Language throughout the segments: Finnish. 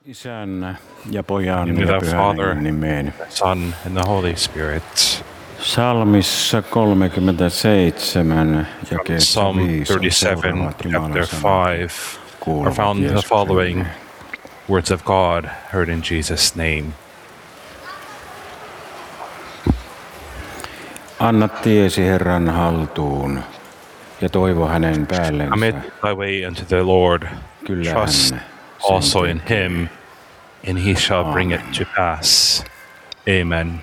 Isän ja Pojan In ja the Pyhän Father, Hengen nimeen. the Son, and the Holy Spirit. Psalmissa 37 jakeessa Psalm 5 on 37, seuraavat chapter Jumalan sanat. 5, are Kuuluvat found the Jeesuksen following nimeen. words of God heard in Jesus' name. Anna tiesi Herran haltuun ja toivo hänen päällensä. Commit thy way unto the Lord. Kyllä Trust hän also sen in tekee. him, and he shall bring it Amen. to pass. Amen.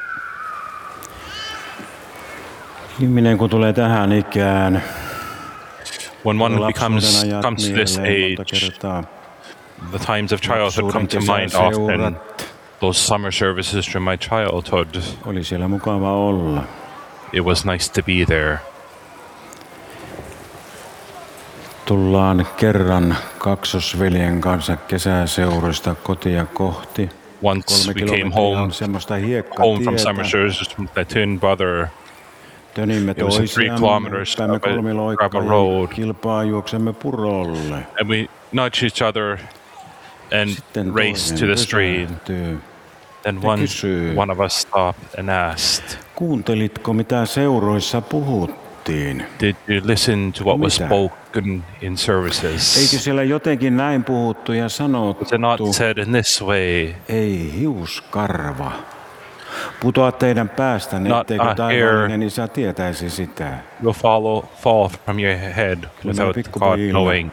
Ihminen kun tulee tähän ikään, When one lapsuuden ajat comes to this mieleen monta age, kertaa, the times of childhood come to mind often. Those summer services from my childhood, oli siellä mukava olla. it was nice to be there. Tullaan kerran kaksosveljen kanssa kesäseuroista kotia kohti. Once 3 we came kilometriä on semmoista home from hiekkatietä. summer services with my twin brother. Tönimme It was a 3 toisiamme, kilometers hyppäämme of a kolmiloikkaa gravel ja road. kilpaa juoksemme purolle. And we nudge each other and Sitten race to toinen the stream. pysähtyy. Then ja kysyy, one of us stopped and asked, kuuntelitko mitä seuroissa puhuttiin? did you listen to what was Mitä? spoken in services? Eikö siellä jotenkin näin puhuttu ja sanottu? Was it not said in this way? Ei hiuskarva. Putoa teidän päästänne, Not etteikö a taivaallinen Isä tietäisi sitä. Will fall from your head without God pikkupojilla knowing.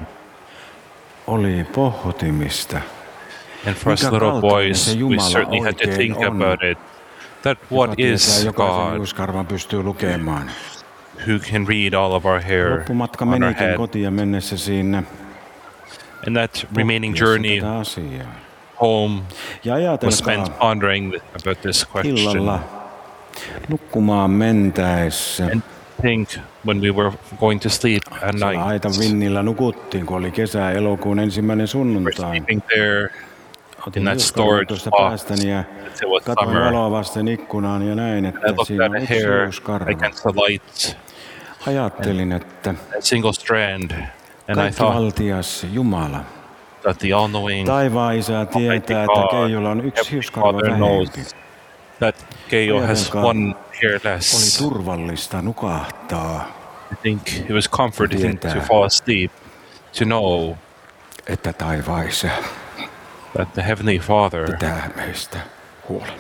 Oli pohtimista. And for us Mikä little kaltainen boys, se we Jumala certainly had to oikein think on, about it. That what joka tietää, is jokaisen God hiuskarvan pystyy lukemaan. who can read all of our hair Loppumatka on our menikin head? kotia mennessä siinä. And that remaining pohtiessa journey tätä asiaa. home Ja was ajatelkaa, spent pondering about this question. illalla nukkumaan mentäessä. And think when we were going to sleep at Siellä night, aitan vinnillä nukuttiin, kun oli kesä elokuun ensimmäinen we're sunnuntai. sleeping there Otin in that hiuskarvan storage tuosta box. päästäni ja It was katsoin summer. valoa vasten ikkunaan ja näin, I että looked siinä at on a yksi hair hiuskarva. against the lights, Ajattelin, että a single strand, and I kaikki thought valtias Jumala, that the all-knowing taivaan Isä tietää, että God, Keijolla on yksi Heavenly hiuskarva Father vähempi. knows that Keijo has Ajatelkaa, one hair Oli less. turvallista nukahtaa, I think it was comforting to Tietää. fall asleep, to know että taivaan Isä that the Heavenly Father pitää meistä huolen.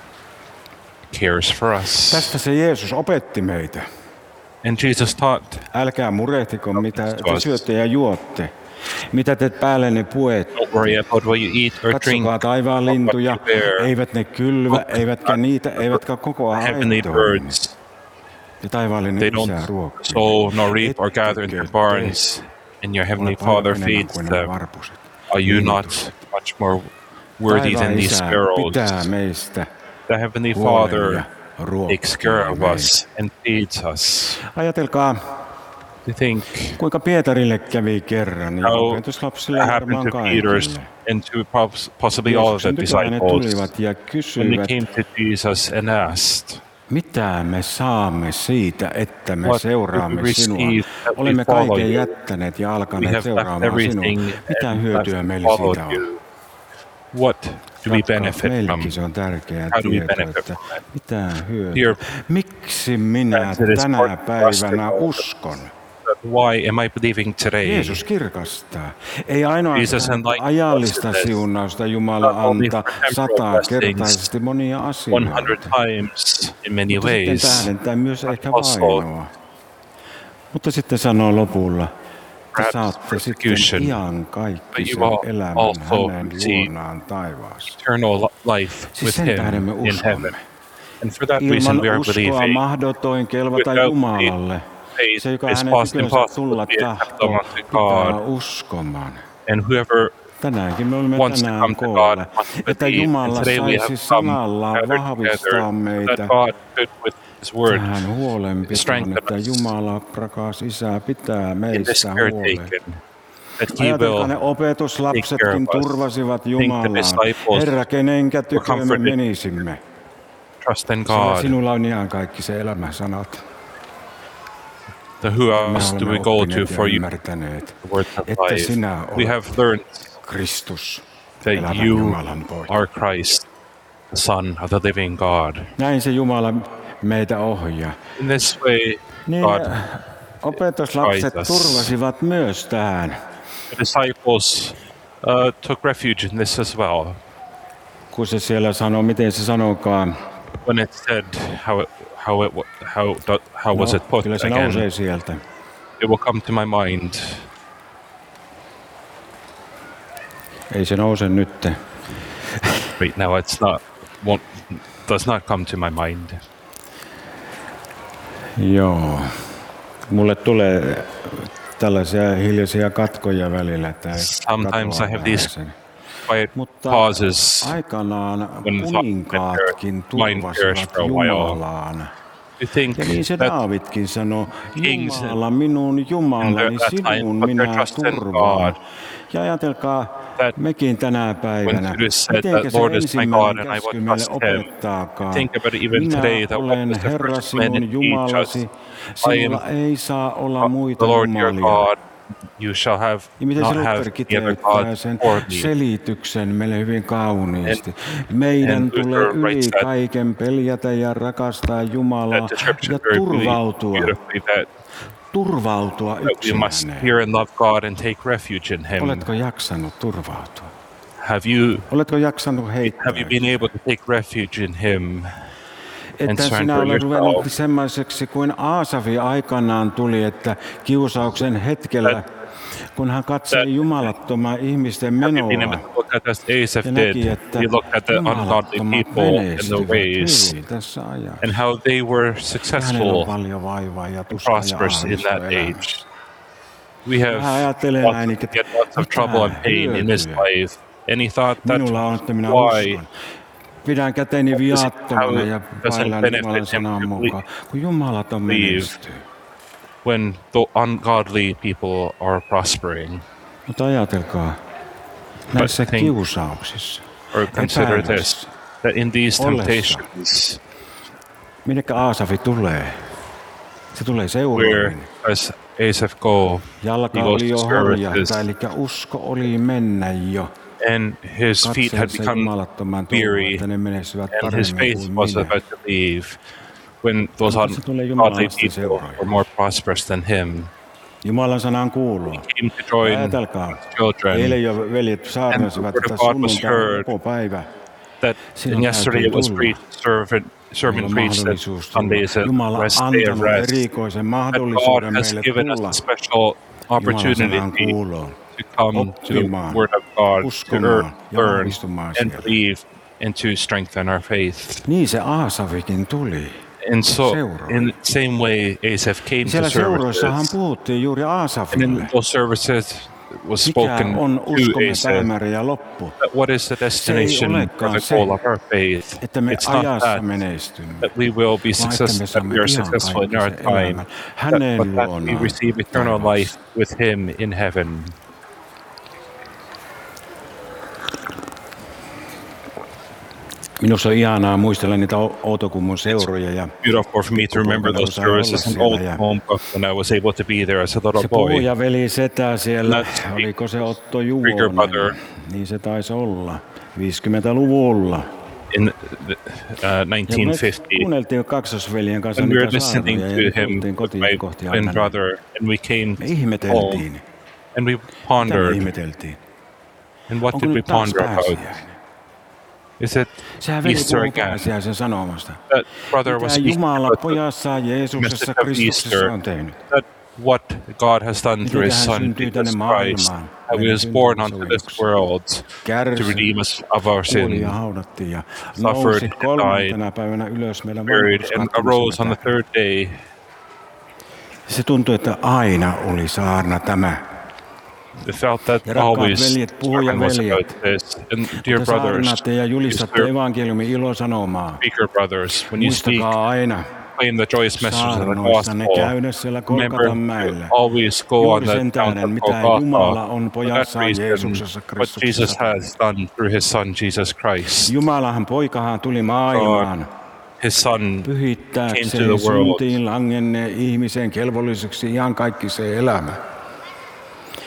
cares for us. Tästä se Jeesus opetti meitä. And Jesus taught, Älkää murehtiko, mitä te syötte ja juotte, mitä te päällenne puette. don't worry about what you eat or drink, Katsokaa taivaan lintuja, what you wear. eivät ne kylvä, eivätkä niitä, eivätkä kokoa heavenly aitoihin. birds. Ja taivaallinen They Isä don't ruokkii. sow nor reap or gather in their Ettekö barns, and your te Heavenly ole paljon Father enemmän feeds kuin nämä them. varpuset? Are you Lintu. not much more worthy Taivaan than these Isä sparrows? pitää meistä The Heavenly huolen Father ja ruokkii takes care of meitä. us and feeds us. Ajatelkaa, To think kuinka Pietarille kävi kerran ja how opetuslapsille that happened varmaan to Peter's kaikille. and to possibly all of the Jeesuksen tykö ne disciples tulivat ja when they kysyivät, came to Jesus and asked, mitä me saamme siitä, että me What seuraamme do we sinua? receive that we Olemme follow kaiken you? jättäneet ja We alkaneet have left seuraamaan sinua. everything Mitä and hyötyä left meille followed siitä on? you. What do we benefit from? Meillekin se on tärkeää How do we tietää, benefit että from it? mitä hyötyä. Here, Miksi minä Friends, it is tänä important for us to päivänä know uskon? Why am I believing today? Jeesus kirkastaa. Ei Jesus ainoastaan enlightens ajallista us in this. siunausta Jumala Not only antaa for temporal 100-kertaisesti monia 100 asioita. times in many Mutta sitten ways. tähdentää myös ehkä also vainoa. Mutta sitten sanoo lopulla, että perhaps saatte sitten persecution, iankaikkisen but you will elämän also hänen receive luonaan taivaassa. eternal life Siis with sen Him tähden me in uskomme. heaven. And for that reason Ilman we are uskoa believing. mahdotoin kelvata Without Jumalalle. Faith Se, joka is hänen tykönsä impossible tulla to be tahtoo, acceptable unto pitää God. uskomaan. And whoever Tänäänkin me olemme wants to tänään come to God koolla, must että believe. And Jumala today we have saisi come sanallaan gathered vahvistaa together meitä that God could with His word tähän huolenpitoon, strengthen että us Jumala, rakas Isä, pitää in this meistä huolen. caretaken. That He Ajatelkaa, will ne opetuslapsetkin take care of us. turvasivat Think the Jumalaa. disciples Herra, kenenkä tykö me comforted. menisimme? trust in Sillä God. sinulla on ihan kaikki se elämänsanat. Who Me else do we olemme go to oppineet ja for you? ymmärtäneet, The words of että life. sinä We olet have learned Kristus, that elävän you Jumalan poika. are Christ, the Son of the living God. Näin se Jumala meitä ohjaa. In this way, Niin God opetuslapset guides us. turvasivat myös tähän, The disciples took refuge in this as well. kun se siellä sanoo, miten se sanokaan. When it said how was it put Kyllä se again, nousee sieltä. it will come to my mind. Ei se nouse nyt. Right now, does not come to my mind. Joo. Mulle tulee tällaisia hiljaisia katkoja välillä. Että Sometimes I have these quiet Mutta pauses aikanaan when kuninkaatkin mind pairs turvasivat for a while. Jumalaan. You think Ja niin se that Daavidkin sanoi, kings Jumala, minun Jumalani, at that time sinun put their minä trust in turvaan. God. Ja ajatelkaa, That mekin tänä when päivänä, Judas said mitenkä that se Lord is my God ensimmäinen and I käsky will meille trust him. opettaakaan. Think about it even Minä today, that what olen was the Herra first commandment sinun Jumalasi, teach us? I am sinulla ei saa olla muita the Lord your jumalia. God. You shall have Ja miten se not have Luther any other kiteyttää gods sen before me. selityksen meille hyvin kauniisti. Meidän and tulee Luther yli writes that- kaiken peljätä ja rakastaa Jumalaa That description ja very turvautua beautifully that we must yksin häneen. fear and love God and take refuge in Him. Oletko jaksanut turvautua? Have Oletko jaksanut heittää? you been able to take refuge in Him? Että sinä surrender olet yourself? ruvennut semmoiseksi kuin Aasafi aikanaan tuli, että kiusauksen hetkellä, kun hän katsoi jumalattoman ihmisten Have you been menoa able to look at as Asaph ja did? näki, että He looked at the ungodly jumalattomat people and the menestyvät ways hyvin tässä ajassa. and how they were Hänellä on successful paljon vaivaa ja tuskaa ja prosperous in that ahdistusta elämässä. age. We have Hän ajattelee näin, että get lots of trouble and pain in this hyötyä life. And he thought that minulla on, että minä why uskon. Pidän käteni viattomana ja doesn't vaellan benefit Jumalan him sanan to mukaan, kun jumalaton believe menestyy. when the ungodly people are prospering. Mutta ajatelkaa, näissä think- kiusauksissa, Or consider this, epäilyssä, that in these ollessa. temptations, minnekä Aasafi tulee? Se tulee where seuroihin. does Asaph go? Jalka He goes oli jo to horjahtaa, services, eli usko oli mennä jo. and his feet had Katselsa become jumalattoman weary, touhua, että ne menestyvät and his paremmin faith kuin was minä. about to leave when those Mutta se tulee ungodly jumalasta people seuraaja. were more prosperous than him. Jumalan sanan kuuluu. Came to join Ajatelkaa, children. eilen jo veljet saarnasivat, And the word että of God was sunnuntai heard. lepopäivä. That Sinun and yesterday täytyy it was tulla. preached, sermon Meillä on preached that mahdollisuus tulla. Sunday is a Jumala on rest day of antanut rest. erikoisen That God mahdollisuuden has meille given tulla us a special Jumalan sanan opportunity kuuloon, to come to the oppimaan, Word of God, to uskomaan ja learn vahvistumaan and siellä. believe and to strengthen our faith. Niin se Aasafikin tuli. And so, Seuroihin. in the same way, Asaph came to Siellä seuroissahan services. puhuttiin juuri And Aasafille. in those services was Mikä spoken on to uskomme Asaph. päämäärä ja loppu? What is the destination or olekaan the se, goal of our faith? Että me It's not ajassa that, menestymme, that we will be vaan että me successful, that saamme we are ihan successful in our kaikkisen time, elämän hänen but that we luonaan receive eternal taivaassa. life with Him in heaven. Minusta on ihanaa muistella niitä Outokummun seuroja ja Beautiful for me to remember those Sai olla services in siellä Old ja- Home when I was able to be there as a little se boy. puhuja veli setä siellä, That's oliko se Otto bigger brother. Juvonen? Niin se taisi olla, 50-luvulla. In Ja me 1950, kuunneltiin kaksosveljen kanssa when we were niitä listening saarnoja ja to him tultiin with kotiin my kohti twin aina. brother, and we came Me home ihmeteltiin. and we Mitä me pondered. ihmeteltiin? And what Onko did we nyt taas ponder about? pääsiäinen? Is it Sehän veli Easter puhuu again? pääsiäisen sanomasta. That brother was Mitä speaking Jumala about the pojassaan Jeesuksessa message of Kristuksessa Easter, on tehnyt. that what God has done through His Miten hän Son syntyi tänne Jesus Christ, maailmaan, that He meidän was born syntimme onto this sovinnoksi. world Kärsi, to redeem us of our kuoli ja sin, haudattiin ja suffered nousi and kolmantena päivänä ylös meidän buried, and arose on the vanhurskautemme. third day. Se tuntui, että aina oli saarna tämä. It felt that Ja rakkaat always veljet, puhuja sermon was veljet, about this. And dear Te brothers, saarnaatte ja julistatte dear evankeliumin ilosanomaa. speaker brothers, when you speak, Muistakaa aina claim the joyous message of the saarnoissanne gospel. käydä siellä Remember Kolkatan to mäellä. always go on Juuri the sen Mount tähden, of mitä Jumala on Golgotha. For that pojassaan reason, Jeesuksessa what Jesus Kristuksessa. has done through His Son Jesus Christ. Jumalahan poikahan tuli maailmaan His Son came pyhittääkseen to the world. syntiin langenneen ihmisen kelvolliseksi ihan kaikki se elämä.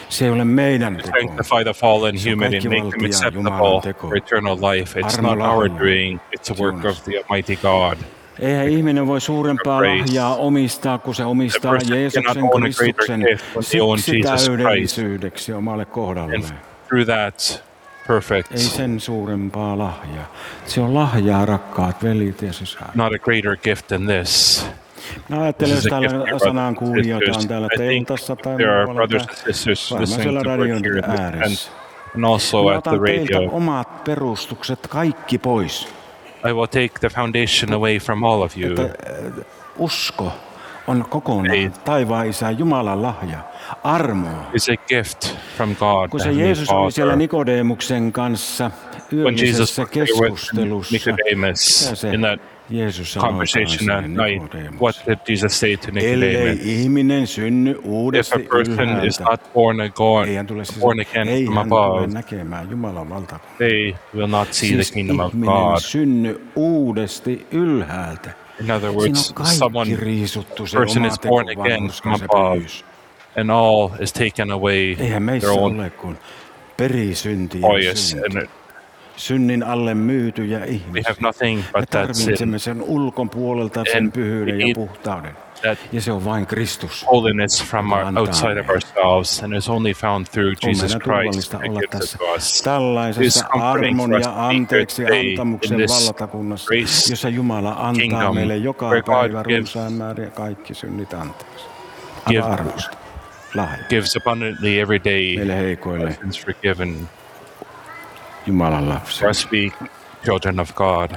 Se ei ole meidän teko. sanctify the fallen Se on human and kaikki make them valtia Jumalan acceptable teko. for eternal life. It's not Armolla our olla. doing, it's a work of the Almighty God. Eihän ihminen voi suurempaa Grace. lahjaa omistaa, kun se omistaa person cannot Jeesuksen own a greater Kristuksen gift when they own siksi Jesus Christ. täydellisyydeksi omalle And kohdalleen. through that, perfect, Ei sen suurempaa lahjaa. Se on lahjaa, rakkaat velit ja sisaret. not a greater gift than this. Mä ajattelen, jos This is a gift, täällä dear sanan brothers and kuulijoita on sisters. täällä I think teltassa tai there are muualla, brothers and sisters varmaan listening siellä to radion work here ääressä. and also Mä at the otan teiltä radio. omat perustukset kaikki pois. I will take the foundation away from all of you. Usko on kokonaan taivaan Isän Jumalan lahja, armoa. It's a gift from God, Kun the se Heavenly Jeesus oli siellä Father. Nikodemuksen kanssa When Jesus yöllisessä was there with keskustelussa, Nicodemus mitä se in that Jeesus sanoi conversation at sille night, Nikodemus? what did Jesus say to Ellei Nicodemus? ihminen synny If uudesti a person is ylhäältä, not born ei hän tule born again ei from hän tule above, näkemään Jumalan valtakuntaa. they will not see Siis the kingdom of ihminen God. synny uudesti ylhäältä. In other Siinä words, on kaikki someone riisuttu, se person oma is born teko, again vanhurskas from ja above. pyhyys. and all is taken away Eihän meissä their own ole kuin perisynti ja joyous, synti. and Synnin alle myytyjä we ihmisiä. have nothing Me but that sin, tarvitsemme sen ulkopuolelta sen And pyhyyden we ja need puhtauden. that Ja se on vain Kristus. holiness from joka antaa outside of meille. ourselves, and is only found through On Jesus meidän Christ turvallista who olla gives it tässä to us. It is tällaisessa comforting armon for us ja to be here anteeksi today antamuksen in this valtakunnassa, grace jossa Jumala antaa kingdom, meille joka where God päivä gives- runsaan määrin kaikki synnit anteeksi. Give- Anna armosta. Lahja gives abundantly every day, meille heikoille sins forgiven, Jumalan lapsi. for us be children of God.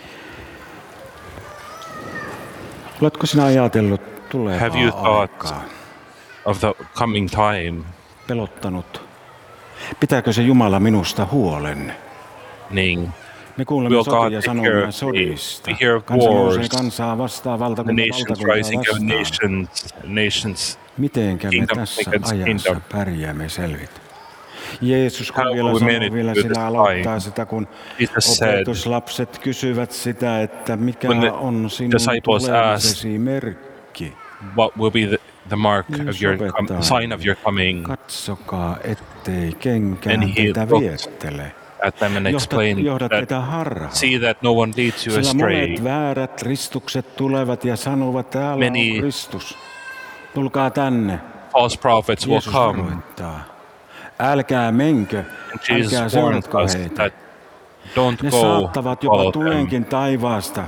Oletko sinä ajatellut tulevaa Have you thought aikaa? of the coming time, Pelottanut? Pitääkö se Jumala minusta huolen? meaning Me kuulemme Will God sotia take care sanomia of me? sodista. We hear of Kansa nousee wars. kansaa vastaan, the valtakunta nations valtakuntaa rising of vastaan. nations, Mitenkä me kingdom tässä against ajassa kingdom. pärjäämme selvitä? Jeesus, kun How vielä will we sanoo, manage vielä through sillä this aloittaa time? sitä, kun Jesus said, opetuslapset kysyvät sitä, että mikä When the on sinun disciples tulemisesi merkki. what will be the mark Niin of your opettaa. sign of your coming? Katsokaa, ettei kenkään And he teitä looked viettele. At them and explained Johdat that teitä harhaan. see that no one leads you Sillä astray. monet väärät ristukset tulevat ja sanovat, täällä Many- on Kristus. Tulkaa False prophets will Jeesus come. varoittaa. Älkää menkö, And älkää Jesus warns seuratko us heitä. that don't Ne go saattavat jopa follow them. tulenkin taivaasta.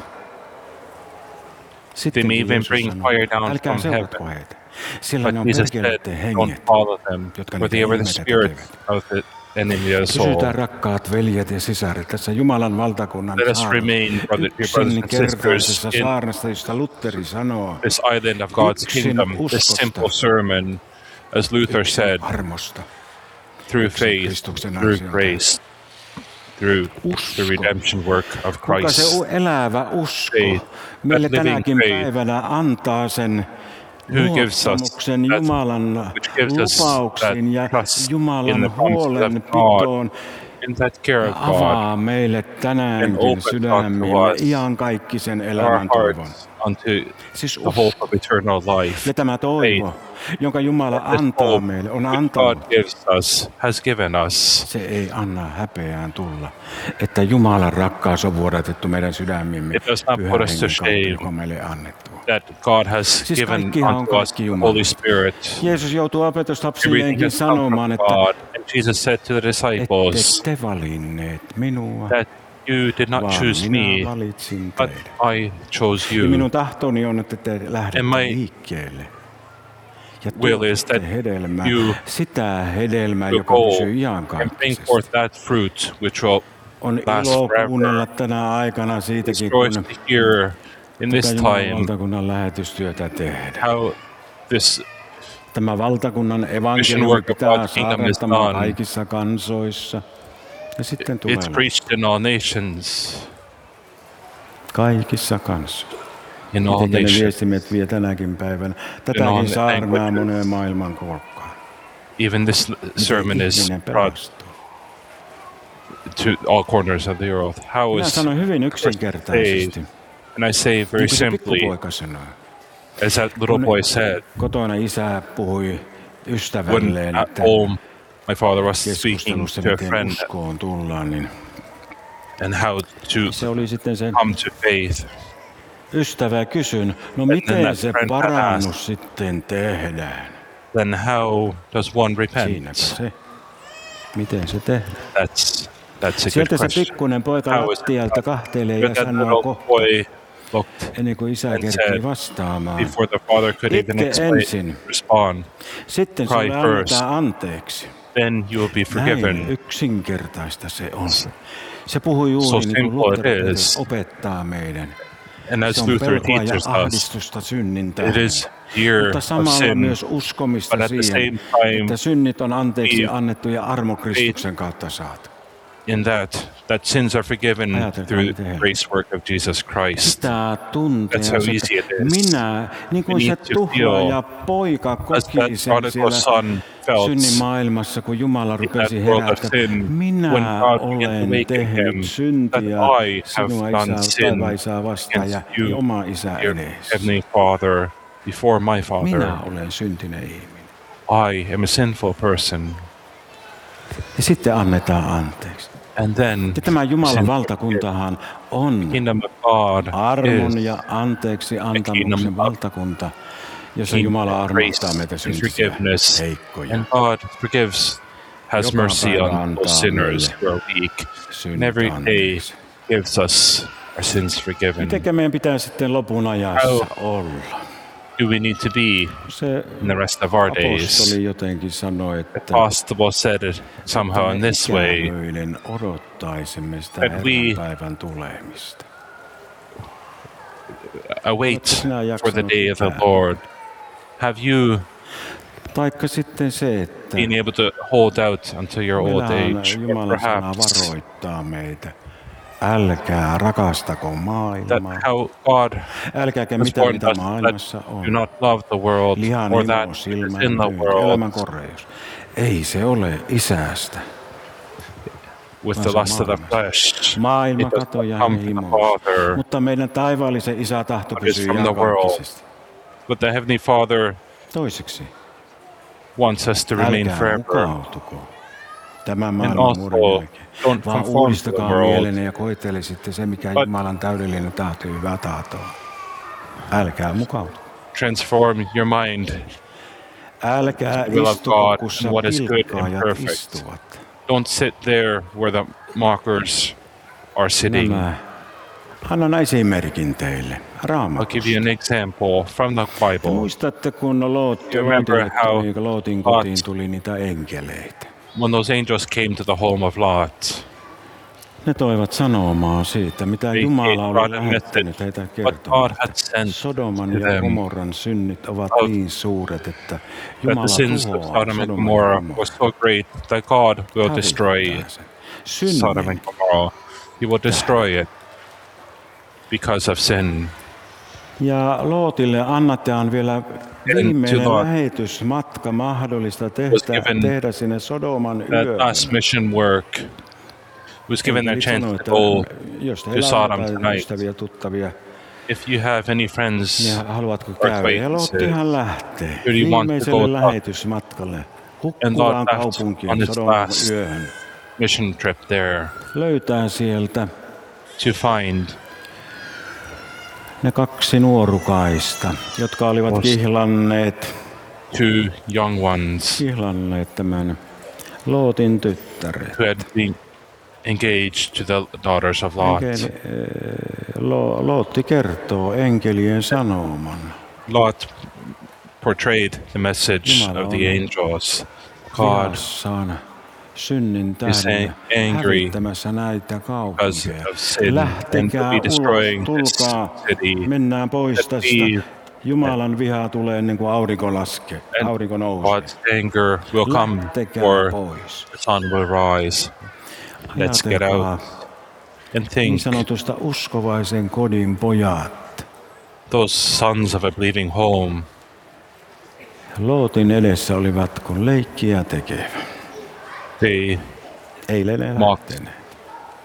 Sitten may even Jeesus bring sanoo, fire down älkää from seuratko heaven. heitä. Sillä ne But on Jesus said, perkeleiden don't henget. follow them, jotka for niitä they were the ihmeitä spirit tekevät. of the enemy of the soul. Pysytään rakkaat veljet ja sisaret tässä Jumalan valtakunnan Let us remain, dear brothers and yksinkertaisessa sisters, in saarnasta, josta Lutteri sanoo, this island of God's Yksin kingdom, this uskosta. simple sermon, as Luther said, armosta. through yksin faith, Kristuksen through ansiota. grace, through Usko. the redemption work of Kuka se Christ. elävä usko Faith, meille that living tänäkin faith, päivänä antaa sen who gives us luottamuksen that- Jumalan which gives us lupauksiin that ja trust in the Jumalan promises of huolenpitoon in that care ja of God, avaa meille and tänäänkin opens up sydämiä to ja us ihan kaikki sen our elämän toivon. hearts unto Siis the hope of eternal life. Ja tämä toivo, jonka Jumala This antaa hope meille, on which antanut. God gives us, has given us. Se ei anna häpeään tulla, että Jumalan rakkaus on vuodatettu meidän sydämimme It does not Pyhän put us to Hengen kautta, shame. joka on meille annettu. That God has Siis given kaikkihan on unto us kaikki the Jumala. Holy Spirit. Jeesus joutuu Everything opetuslapsilleenkin has come sanomaan, from että God. And Jesus said to the ette disciples te valinneet minua, that you did not vaan choose minä me, valitsin but teidät. I chose Ja you. minun tahtoni on, että te lähdette And my liikkeelle ja will is tuotte that hedelmää, you sitä hedelmää, will joka go pysyy and bring iankaikkisesti. forth that fruit which will On last ilo forever. kuunnella tänä aikana It's siitäkin, joy kun to hear in this tätä Jumalan time valtakunnan lähetystyötä tehdään. how this Tämä valtakunnan mission evankeliumi work of pitää God's kingdom is saarnattamaan done. kaikissa kansoissa. Ja sitten tulee it's preached in all nations, kaikissa kansoissa. in all Miten ne nations. viestimet vie tänäkin päivänä. Tätäkin all saarnaa languages. moneen maailman kolkkaan. Even this sermon is Ihminen brought pelastuu. to all corners of the earth. How Minä is, sanon hyvin yksinkertaisesti. and I say very Niin kuin se simply, pikkupoika sanoi. as that little boy said, Kotona isä puhui ystävälleen, When at että home my father was speaking keskustelussa, to a miten friend uskoon tullaan, niin and how to se oli sitten sen come to faith, ystävä kysyn, no then miten that se friend had parannus sitten tehdään? then how does one Siinäpä repent? se. Miten se tehdään? That's a good Sieltä se question. pikkunen poika How is it lattialta done? kahtelee But ja that sanoo little kohta, boy looked ennen kuin isä and kerkii said, vastaamaan. before the father could even Itke ensin, respond, sitten cry sulle first. annetaan anteeksi. then you will be Näin forgiven. yksinkertaista se on. Se puhuu juuri So niin kuin simple Luther it is. opettaa meidän. And Se as on Luther pelkoa ja teaches us, ahdistusta synnin it tähden. is year Mutta of samalla sin, myös uskomista but at the siihen, same time, että synnit on anteeksi we- annettu ja armo Kristuksen kautta saatu. in that sins are forgiven Ajatelkaa, through miten the helppo. grace work of Jesus Christ. Pitää tuntea, That's how se, easy että it is. minä, niin kuin We se need to tuhlaaja poika As koki that sen prodigal siellä son felt synnin maailmassa, kun Jumala in that rupesi world of herättämään. sin, when Minä God began to olen awaken tehnyt him, syntiä that I have sinua done isää, sin taivaan isää vastaan ja against you, oma isä your edessä. heavenly Father, before my Father. Minä olen syntinen ihminen. I am a sinful person. Ja sitten annetaan anteeksi. And then Ja tämä Jumalan sin- valtakuntahan on kingdom of God armon is ja anteeksi kingdom antamuksen of valtakunta, jossa kingdom Jumala of armahtaa grace meitä and syntisiä forgiveness. heikkoja. And God forgives, has Joka mercy päivä on antaa those sinners meille who are weak. And synnit every day anteeksi. gives us our sins forgiven. Mitenkä meidän pitää sitten lopun ajassa olla? Do we need to be Se in the rest of our days? apostoli jotenkin sanoi, The että Apostle said it somehow in this way, ikävöiden odottaisimme sitä that Herran we päivän tulemista. await sinä for the jaksanut day of the pitää? Lord. Have you Taikka sitten se, että been able to hold out until your old meillähän age? Or Jumalan sana perhaps varoittaa meitä. Älkää rakastako that maailmaa. how God Älkääkä has mitä, warned mitä us that maailmassa on. do not love the world Lihan or that himo, is silmän in the pyynti, world elämän koreus. Ei se ole isästä. with vaan the se lust of the maailmasta. flesh. Maailma It does kato ja not come from the himo. Father, Mutta meidän taivaallisen isä tahto but it's pysyy from the world. iankaikkisesti. but the Heavenly Father Toiseksi, wants us to remain älkää forever. mukautuko tämän And maailman muodon also, jälkeen, don't vaan conform to the uudistakaa world. mielenne ja koettele sitten se, mikä But- Jumalan täydellinen tahto ja hyvä tahto on. Älkää mukautuko. Transform your mind. Älkää The will of istuko, God kussa and what is good and pilkkaajat perfect. istuvat. Don't sit there where the mockers are sitting. Annan esimerkin teille. I'll Raamatusta. give you an example from the Te Bible. muistatte, kun You remember how Lootin kotiin tuli niitä enkeleitä. When those angels came to the home of Lot, Ne toivat sanomaa siitä, mitä They Jumala gave oli God a lähettänyt message, heitä what God kertomaan. had sent Sodoman to ja them, Gomorran synnit ovat of- niin suuret, että that Jumala the sins of tuhoaa Sodom and Sodoman ja Gomorrah Gomorran. was so great that God will destroy Hävittää sen. Sodom Synnin and Gomorrah. He will destroy it because of sin. Ja Lootille annetaan vielä viimeinen Lot lähetysmatka mahdollista was given tehdä sinne Sodoman That yöhön. last mission work was given a Enkelit chance sanoi, to että go jos to teillä on Sodom jotain tonight. ystäviä, tuttavia, If you have any friends, niin haluatko or käydä? Ja acquaintances, Lottihan lähtee do you want to viimeiselle go lähetysmatkalle And hukkuvaan Lot left kaupunkiin on his Sodoman last yöhön. mission trip there Löytää sieltä to find ne kaksi nuorukaista, jotka olivat Lost. kihlanneet two young ones tämän Lootin tyttäret. who had been engaged to the daughters of Lot. Lootti kertoo enkelien sanoman. Lot portrayed the message Jumala of the on angels. God, Vihassaan synnin is tähden angry hävittämässä näitä because kaupunkeja. of sin, and Lähtekää will be ulos, destroying this tulkaa, city. mennään pois That tästä. we- Jumalan viha tulee ennen kuin aurinko laskee, And aurinko nousee. God's anger will come Lähtekää or pois. the sun will rise. Let's get out Ajatelkaa and think niin sanotusta uskovaisen kodin pojat. those sons of a believing home. Lootin edessä olivat kun leikkiä tekevä. They Eilen ne mocked lähteneet.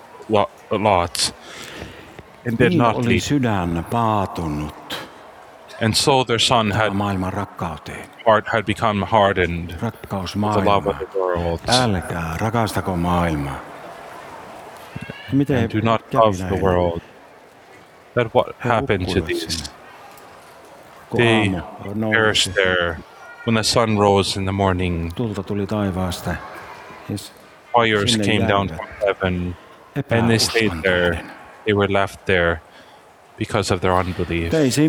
Lot and did Niin not oli lead. sydän paatunut. And so their son maailman rakkauteen. had become hardened Rakkaus with the love maailmaan. of the world. Älkää rakastako maailmaa. Miten And do not love the world. That what happened to these. They perished there when the sun rose in the morning. Tulta tuli taivaasta. Fires came down from heaven, and they stayed there. They were left there because of their unbelief.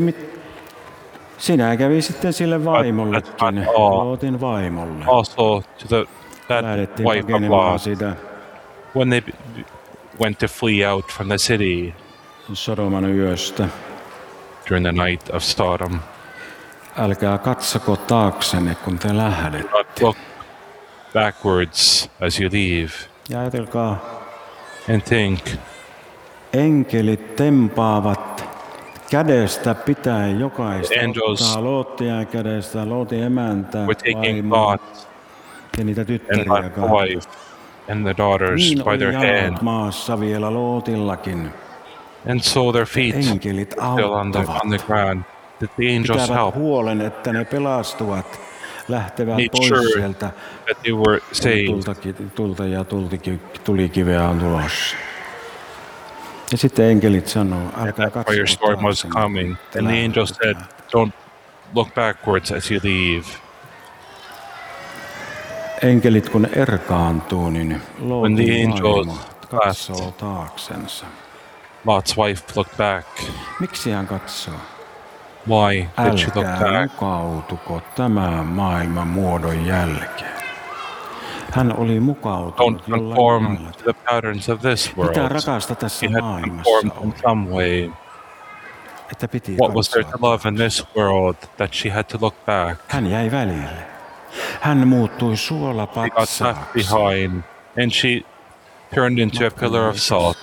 Sinä kävi sitten sille vaimollekin, Lootin vaimolle. Also to that wife of Lot, when they went to flee out from the city Sodoman yöstä. during the night of Sodom. Älkää katsoko taaksenne, kun te lähdette. Not look backwards as you leave. Ja ajatelkaa, and think, enkelit tempaavat kädestä pitäen jokaista. Angels Loottia kädestä, Lootin emäntä, were taking vaimo Lot ja niitä and tyttäriä Lot's wife and the daughters Niin by oli their jalat hand, maassa vielä Lootillakin. and so their feet Enkelit still on the auttavat. ground. That the angels Pitävät help, huolen, että ne pelastuvat, lähtevät made pois sure sieltä. that they were saved. Tulta ja tulikiveä on tulossa. Ja sitten enkelit sanoo, älkää katsoko Firestorm was taaksenne, coming, te and the angel lähdette. said, "Don't look backwards as you leave." Enkelit kun erkaantuu, niin When the Lootin angels vaimo katsoo taaksensa. Lot's wife looked back. Miksi hän katsoo? Why did she look Älkää back? mukautuko tämän maailman muodon jälkeen. Hän oli Don't mukautunut jollain conform lailla. to the patterns of this Mitä world. rakasta tässä He had maailmassa conformed in oli? some way. Että piti What was there katsoa. to love in this world that she had to look back? Hän jäi välille. Hän muuttui She got left suolapatsaaksi. behind, and she turned into a pillar of salt.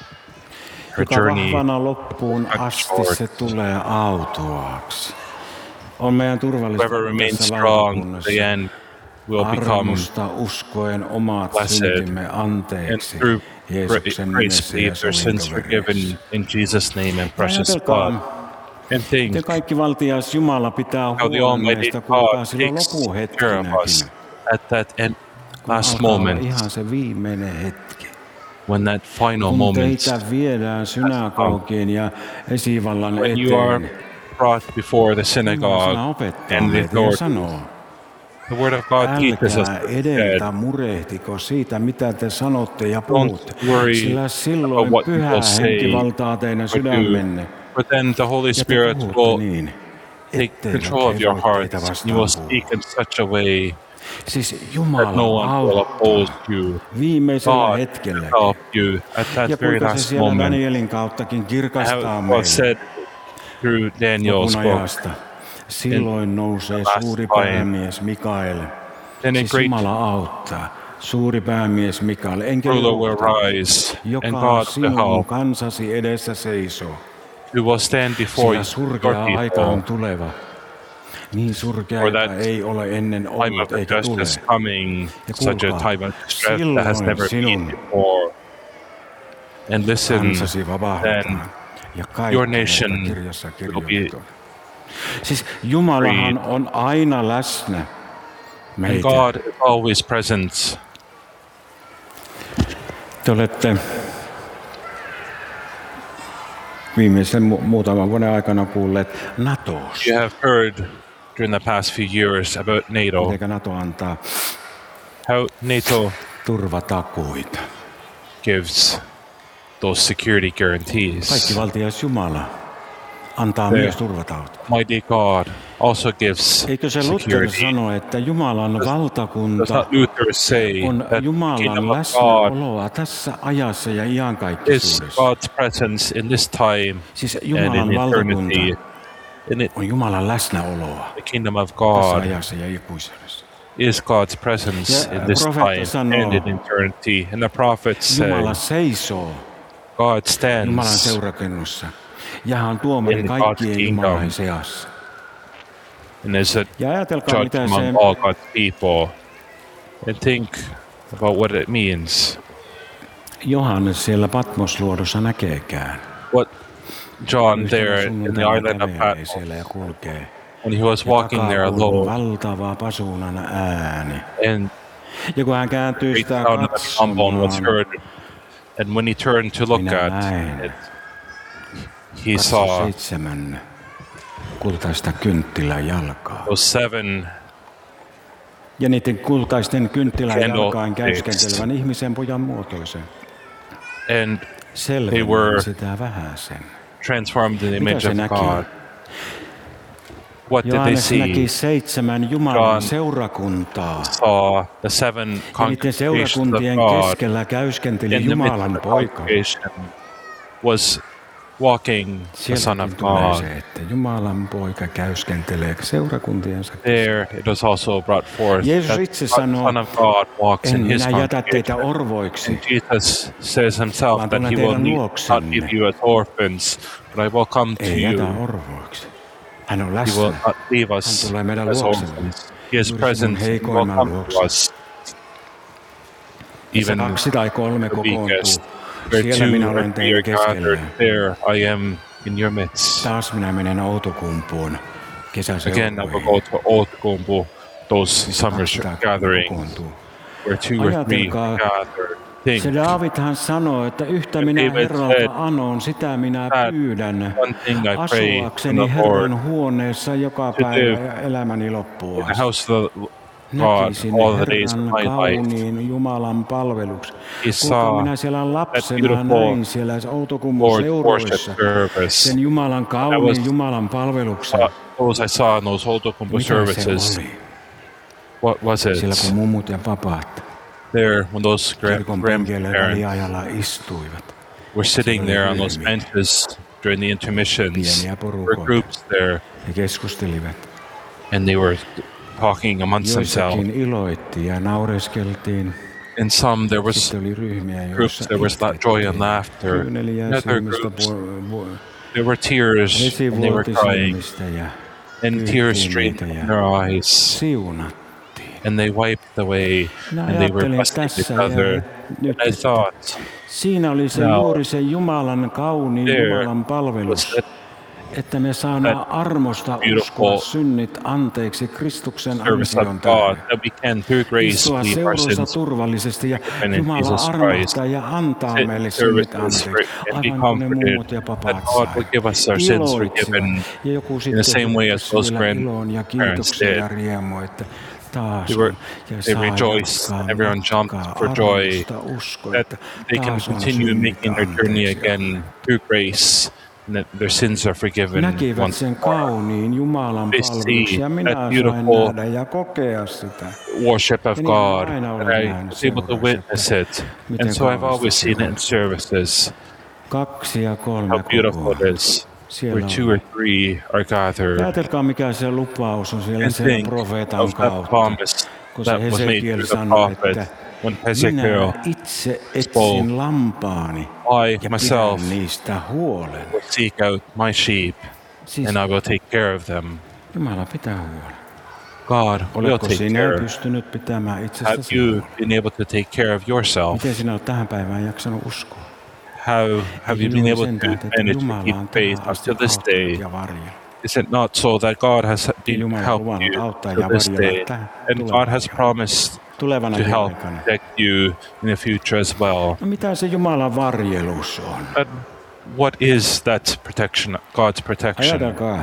Her Joka journey vahvana loppuun got asti short. se tulee autuaaksi. On meidän turvallista Whoever remains tässä strong to valtakunnassa. the end will become, Armosta uskoen omat blessed, syntimme and anteeksi. through Jeesuksen grace nimessä ja believe their sins forgiven sovintovereissä. in Jesus' name and precious Ajatelkaa, blood. And think miten kaikki valtias Jumala pitää how the huolen Almighty meistä, kuulkaa God silloin takes care of lopuhetkinäkin. us at that Kun last alkaa olla moment, ihan se viimeinen hetki. when that final Kun moment, teitä viedään synagogiin ja esivallan when you are eteen, brought before the Jumalan sana synagogue opettaa and the meitä ja Lord, sanoo, the Word of God teaches us älkää that edeltä murehtiko siitä, mitä te sanotte ja puhutte, don't worry sillä silloin about what pyhä people say henki valtaa teidän or do, sydämenne. but then the Holy Ja te Spirit puhutte will niin, take etteivät control of he your voi teitä hearts. You will vastaan speak puhua. in such a way Siis that Jumala no one will oppose auttaa you. viimeisellä God hetkelläkin. help you at that Ja very kuinka se last siellä moment. Danielin kauttakin kirkastaa How was meille said through Daniel's lopun book. ajasta. Silloin nousee last suuri time. päämies Mikael. Then a Siis great Jumala auttaa. Suuri päämies Mikael. ruler Enkeli will rise, and joka God will sinun help. kansasi edessä seisoo. Who will stand before Sillä your surkea aika on people. tuleva. Niin surkea For aika that ei ole ennen Time ollut of eikä tule. justice coming, Ja such a kuulkaa, time of stress that has silloin never been sinun before. And listen, kansasi vapahdetaan. then Ja kaikki, your nation mitä kirjassa will be kirjoitettu. Siis Jumalahan on aina läsnä and meitä. God is always present. Te olette viimeisen muutaman vuoden aikana kuulleet NATOsta. You have heard during the past few years about NATO, Miten NATO antaa how NATO turvatakuita. gives those security Kaikki guarantees. valtias Jumala antaa Yeah. myös turvataut. Mighty God also gives Eikö se Luther security. sano, että Jumalan Does valtakunta not Luther say on that the kingdom Jumalan of God läsnäoloa tässä ajassa ja is iankaikkisuudessa? God's presence in this time Siis and Jumalan in valtakunta eternity? In it, on Jumalan läsnäoloa the kingdom of tässä God ajassa ja ikuisuudessa. is God's presence Ja in this profeetta time sanoo, and in eternity. And the prophets say, Jumala seisoo God Jumalan stands seurakennossa ja hän on tuomari in God's kaikkien kingdom. Jumalan seassa. and is a Ja ajatelkaa, judge mitä among se all God's people. And think about what it means. Johannes siellä Patmosluodossa näkeekään. What John there in the sunnuntaina island of kävelee Patmos, siellä ja kulkee. when he was Ja walking there takaa kuuluu alone, valtava pasuunan ääni. and Ja kun hän kääntyy great sitä sound of a trombone was katsomaan, heard. And when he turned to look minä at näin. it, he Katso saw 7 kultaista kynttiläjalkaa. those 7 Ja niiden kultaisten kynttiläjalkain candlesticks. käyskentelevän ihmisen pojan muotoisen. and they Selvennän were sitä vähäsen. transformed in the Mitä image se of näki? God. What did they Johannes näki see? 7 Jumalan John seurakuntaa. Saw the 7 Ja niiden congregations of seurakuntien God keskellä käyskenteli in the midst of Jumalan the poika. congregation was walking the Son of Sieltäkin tulee God. se, että Jumalan poika käyskentelee seurakuntiensa. There it was also brought forth Jeesus that itse the sanoo, Son of God walks en in his minä jätä teitä congregation. orvoiksi, And Jesus says himself vaan that tulen he will teidän not luoksenne. leave you as orphans, but I will come to Ei jätä you. orvoiksi. Hän on He läsnä. will not leave Hän us tulee meidän as luoksemme. orphans. He is Juuri sinun present. He will heikoimman come to luokse. us. Missä Even 2 tai 3 the kokoontuu, weakest. Where siellä minä 2 or olen 3 teidän are keskellä. gathered, there I am in your midst. Taas minä menen Outokumpuun Again, I kesäseuroihin. will go to Outokumpu, those Missä summer 2 tai 3 gatherings, kokoontuu. where 2 or 3 Ajatelkaa, gather. Think Se Daavidhan sanoi, että yhtä minä David Herralta said, anoin, sitä minä that pyydän. one thing I pray Asuakseni from the Lord, Herran huoneessa joka to päivä live ja elämäni loppuun in the asti. house of the God Näkisin all the days of Herran my life. kauniin Jumalan palveluksen. He Kuinka saw minä siellä lapsena beautiful näin siellä Outokumpun Lord worship seuroissa service. sen Jumalan kauniin Jumalan palveluksen. Those I saw in those Outokumpu Mitä services. se oli? What was Siellä kun it? mummut ja papat There, when those kirkon penkeille grandparents väliajalla istuivat. were sitting Siellä oli there on those ryhmiä. benches during the intermissions, Pieniä there were porukoita. groups there, He keskustelivat. and they were talking amongst themselves. Joissakin iloittiin ja naureskeltiin. In some, there was Sitten oli ryhmiä, groups, joissa there was joy and laughter. kyyneliä In other silmistä, groups, there were tears, vesi and they were vuoti crying, silmistä ja and tears streamed pyyhkii niitä from ja their eyes, siunattiin. and they wiped away, Minä and they were ajattelin blessing tässä each other. ja nyt, And I thought, siinä oli se now, juuri se Jumalan kauniin there Jumalan was palvelus, that että me saadaan armosta beautiful uskoa synnit anteeksi Kristuksen service of ansion God, tähden. that we can, through grace, Istua leave our seuroissa sins turvallisesti ja in Jumala Jesus armahtaa ja antaa sit meille in synnit services anteeksi, and be aivan kuin ne comforted mummut ja that papat God will saivat. give us our sins forgiven Ja joku in the sitten same way as those siellä iloon ja grandparents kiitoksen ja did. riemu, että taas They were- ja they saa rejoiced, jatkaa everyone jumped matkaa for joy armosta usko, that että they can taas on continue synnit making their journey anteeksi again through grace, and that their sins are forgiven näkivät once sen more. kauniin Jumalan They palveluksen see ja minä that sain beautiful nähdä ja kokea sitä. Worship of Ja niin God, aina and olen I nähnyt was able to seurassa, witness it, miten and so I've kaunista always se seen it on. in services, 2 ja 3 how beautiful kokoontuu. it is, Siellä where 2 or 3 are gathered. Ajatelkaa mikä se lupaus on siellä And sen think profeetan of that kautta, promise kun se that was made Hesekiel through the sanoi, prophet että when minä Hezekiel itse spoke. etsin lampaani I ja myself pidän niistä huolen. will seek out my sheep, Siis and I will take care of them. Jumala pitää huolen. God will Oletko take sinä care. pystynyt pitämään Have itsestäsi you huolen? been able to take care of yourself? Miten sinä olet tähän päivään jaksanut uskoa? Have you been able to manage to keep faith until this day? Ja varjella. Is it not so that God has been Jumala on helped luvannut you auttaa to ja this varjella day? tähän And God has promised tulevana to help aikana. protect you in the future as well. No mitä se Jumalan varjelus on? But what is that protection, God's protection? Ajatelkaa.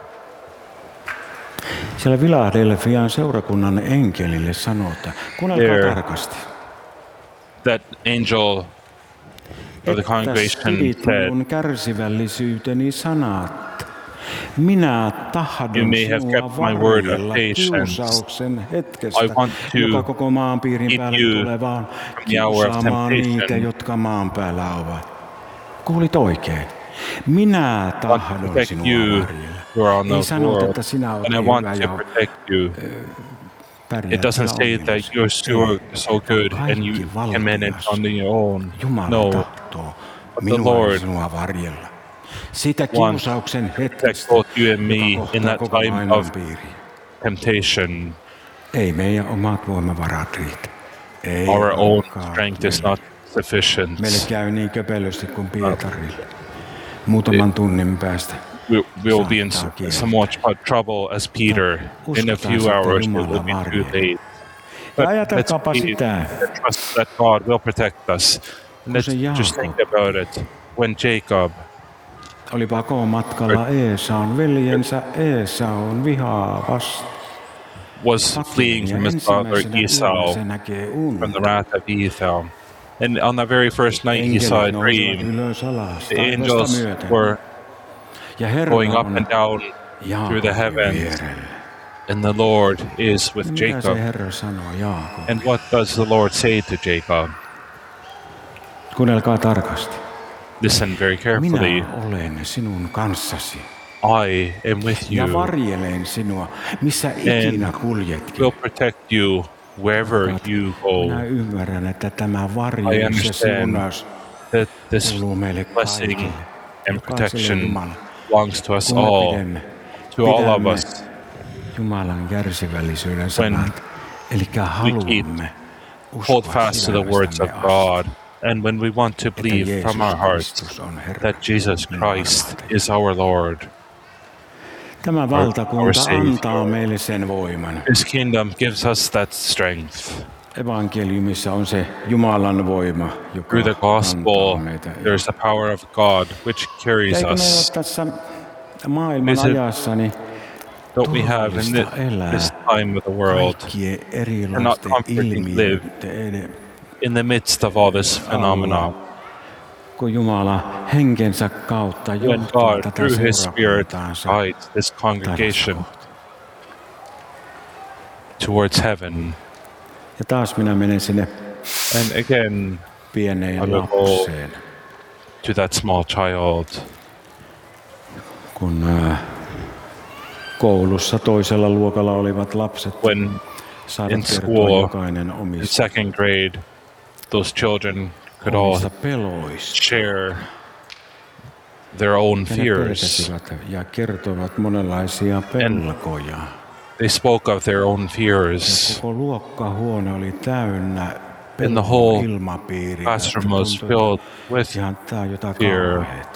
Siellä Philadelphian seurakunnan enkelille sanotaan, kuunnelkaa There. tarkasti, That angel of the että congregation pidit said, minun kärsivällisyyteni sanat. Minä You tahdon may have sinua kept my word of varjella patience. kiusauksen hetkestä, I want to joka koko maan piirin keep päälle you tulevaan from the hour of kiusaamaan temptation. niitä, jotka maan päällä ovat. Kuulit oikein. Minä tahdon protect sinua you varjella. who are on Ei the sanota, world, että sinä olet and I niin want hyvä to ja protect you. pärjäät It doesn't siellä say that omillaan. you're so good and you can manage on your own. Jumala No, tahtoo the minua ja Lord sinua varjella. Siitä wants kiusauksen protect hetkestä, both you and me joka in kohtaa that koko time maailman of piiriin. temptation. Ei meidän omat voimavarat riitä. Ei Our own olekaan strength is meille. not sufficient. Meille käy niin köpelösti kuin Pietarille. muutaman tunnin päästä we will be in saattaa kieltää. so much trouble as Peter. In a few hours, it will be too late. Ja But let's ajatelkaapa sitä, trust that God will protect us. Let's se just Jaakob. think about it. When Jacob oli pakoon matkalla Eesaun, veljensä Eesaun vihaa vasta. was fleeing from his father Esau se näkee from the wrath of Esau, and on the very first night he saw a dream. Ylös alas, The taivasta angels myöten. were Ja Herra going up on and down through the Jaakobin heavens, vierellä. and the Lord is with Mitä Jacob. se Herra sanoo Jaakob? And what does the Lord say to Jacob? Kuunnelkaa tarkasti. Listen very carefully. Minä olen sinun kanssasi I am with ja you varjelen sinua, missä ikinä kuljetkin. will protect you wherever you Minä go. ymmärrän, että tämä I varjelus ja understand siunaus that this kuuluu meille blessing kaikille. and Jokaiselle protection Jumala. belongs to us Kun me all, to all of pidämme us. Jumalan kärsivällisyyden When sanat, eli haluamme Hold uskoa fast to the words of sydämestämme God, and when we want to että believe Jeesus from our hearts Kristus on Herra, that Jesus niin Christ varten. is our Lord. Tämä our valtakunta Savior. antaa meille sen voiman. His kingdom gives us that strength. Evankeliumissa on se Jumalan voima, joka Through the gospel, antaa meitä. there's the power of God which carries Eikö me us. ole tässä maailman Is it- ajassa niin Don't we have in turvallista elää this time of the world, kaikkien not erilaisten comforting ilmiöiden in the midst of all this phenomena, kun Jumala henkensä kautta when johtaa God, tätä through His Spirit, seurakuntaansa guides this congregation kohti. towards heaven. Ja taas minä menen sinne And again, pieneen I will go lapseen, to that small child. kun koulussa toisella luokalla olivat lapset When saivat in kertoa school, jokainen in omista second grade, those children could all peloista. share their own Ja ne fears. pelkäsivät ja kertoivat monenlaisia pelkoja. They spoke of their own fears. Koko luokkahuone oli täynnä And the whole ilmapiiriä. classroom was filled with Ihan tää jotain fear. kauheita.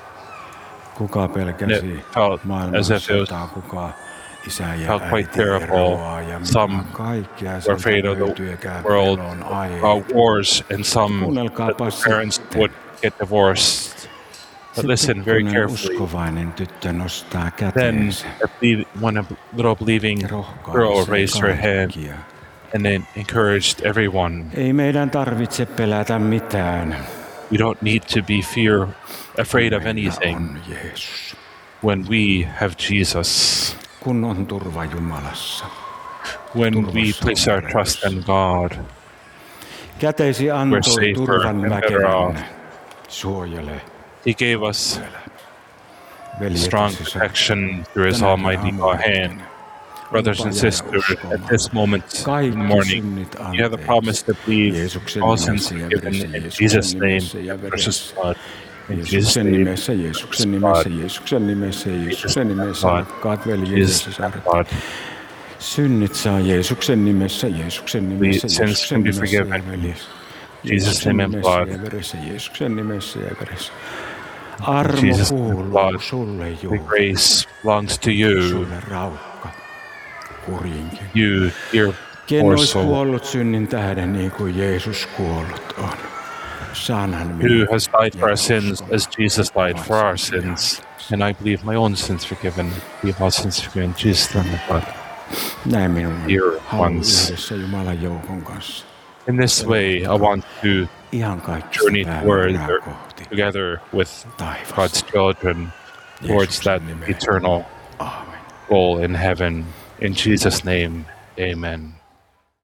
Kuka And pelkäsi it felt maailman as if it was sotaa, kuka isä ja felt quite äiti terrible. eroaa ja mitä Some kaikkea were sieltä afraid of the löytyykään world, pelon aiheita. wars, and some that Kuunnelkaapa the parents sitten. would get divorced. But Se listen very pikkuinen carefully. uskovainen tyttö nostaa Then käteensä. when a little believing ja girl rohkaisee raised her hand kaikkia. and then encouraged everyone. Ei meidän tarvitse pelätä mitään. We don't need to be afraid of Meillä anything on Jeesus, when we have Jesus. kun on turva Jumalassa. When we Turvassa place on our trust in God, Käteisi antoi safer turvan and better off. väkevän. Suojele He gave us veljet strong ja sisarukset. protection through His Tänäkin almighty aamulla hand. Brothers and Lupa jäädä sisters, uskomaan. at this moment in the Kaikki morning, synnit you have the anteeksi. promise to believe Jeesuksen all nimessä sins ja forgiven veressä, in Jeesuksen Jesus' nimessä name, ja precious veressä. blood. In Jesus' Jeesuksen name, nimessä, Jeesuksen nimessä, Jeesuksen nimessä, Jeesuksen nimessä, God rakkaat veljet ja is sisaret. God. Synnit saa Jeesuksen nimessä, Jeesuksen nimessä, Sins Jeesuksen can be nimessä ja forgiven. veressä. Jesus' name and nimessä blood. ja veressä, Jeesuksen nimessä ja veressä. Armo Jesus' name and kuuluu blood. sulle, The Jumala, grace belongs to you, sulle raukka, kurjinkin. you, dear Ken poor olisi soul, kuollut synnin tähden niin kuin Jeesus kuollut on? Saanan who has died for our sins as Jesus died for our sins. And I believe my own sins forgiven, believe all sins forgiven, Jesus' name and blood. Näin minun Dear halu ones. yhdessä Jumalan joukon kanssa. In this way, I want to Ihan kaikki journey päivän kohti, together with taivasta. God's children towards that eternal Aamen. goal in heaven. In Jesus' name, amen.